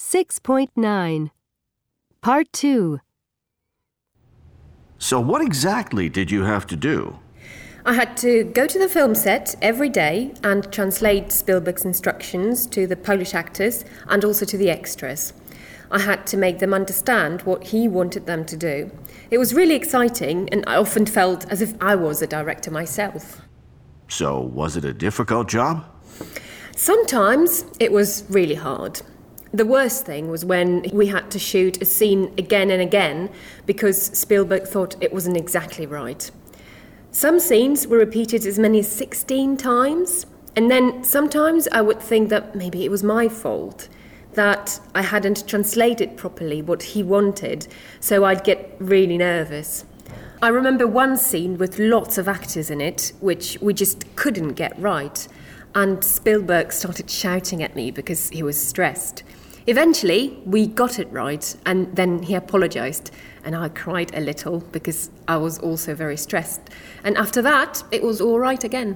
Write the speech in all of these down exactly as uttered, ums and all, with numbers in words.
six point nine. Part two. So what exactly did you have to do? I had to go to the film set every day and translate Spielberg's instructions to the Polish actors and also to the extras. I had to make them understand what he wanted them to do. It was really exciting, and I often felt as if I was a director myself. So was it a difficult job? Sometimes it was really hard. The worst thing was when we had to shoot a scene again and again because Spielberg thought it wasn't exactly right. Some scenes were repeated as many as sixteen times, and then sometimes I would think that maybe it was my fault, that I hadn't translated properly what he wanted, so I'd get really nervous. I remember one scene with lots of actors in it, which we just couldn't get right, and Spielberg started shouting at me because he was stressed. Eventually, we got it right, and then he apologised, and I cried a little because I was also very stressed. And after that, it was all right again.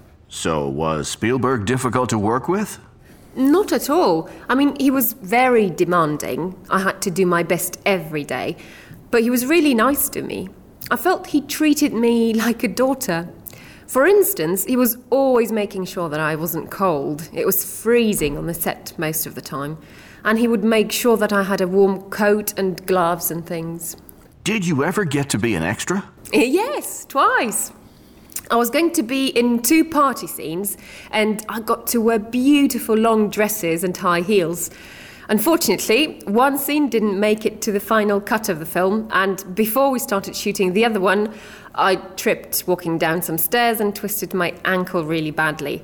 So was Spielberg difficult to work with? Not at all. I mean, he was very demanding. I had to do my best every day, but he was really nice to me. I felt he treated me like a daughter. For instance, he was always making sure that I wasn't cold. It was freezing on the set most of the time. And he would make sure that I had a warm coat and gloves and things. Did you ever get to be an extra? Yes, twice. I was going to be in two party scenes, and I got to wear beautiful long dresses and high heels. Unfortunately, one scene didn't make it to the final cut of the film, and before we started shooting the other one, I tripped walking down some stairs and twisted my ankle really badly.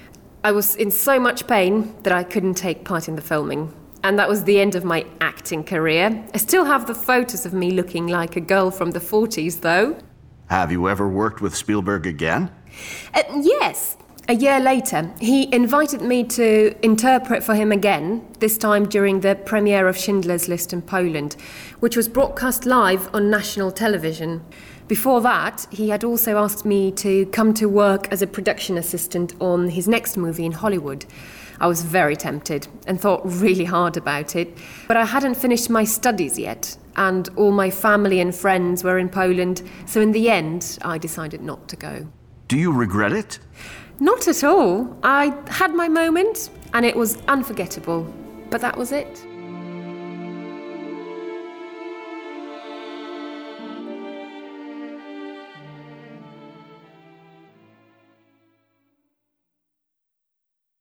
I was in so much pain that I couldn't take part in the filming. And that was the end of my acting career. I still have the photos of me looking like a girl from the forties, though. Have you ever worked with Spielberg again? Uh, yes. A year later, he invited me to interpret for him again, this time during the premiere of Schindler's List in Poland, which was broadcast live on national television. Before that, he had also asked me to come to work as a production assistant on his next movie in Hollywood. I was very tempted and thought really hard about it, but I hadn't finished my studies yet, and all my family and friends were in Poland, so in the end, I decided not to go. Do you regret it? Not at all. I had my moment, and it was unforgettable, but that was it.